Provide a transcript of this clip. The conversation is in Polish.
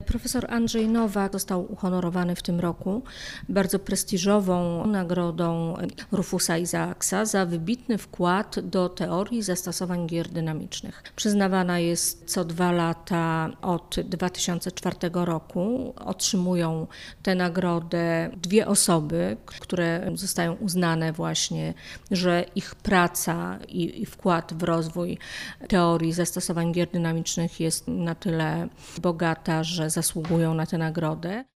Profesor Andrzej Nowak został uhonorowany w tym roku bardzo prestiżową nagrodą Rufusa Isaacsa za wybitny wkład do teorii zastosowań gier dynamicznych. Przyznawana jest co 2 lata od 2004 roku. Otrzymują tę nagrodę 2 osoby, które zostają uznane właśnie, że ich praca i wkład w rozwój teorii zastosowań gier dynamicznych jest na tyle bogata, że zasługują na tę nagrodę.